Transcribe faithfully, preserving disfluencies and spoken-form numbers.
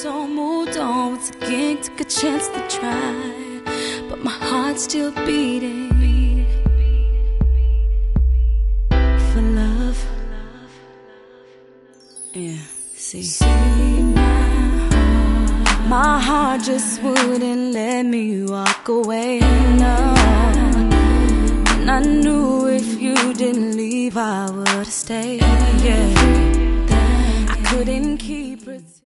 so moved on once again, took a chance to try, but my heart's still beating for love. Yeah, see, see my heart. My heart just wouldn't let me walk away, no. And I knew if you didn't leave, I would've stayed, yeah. I couldn't keep it.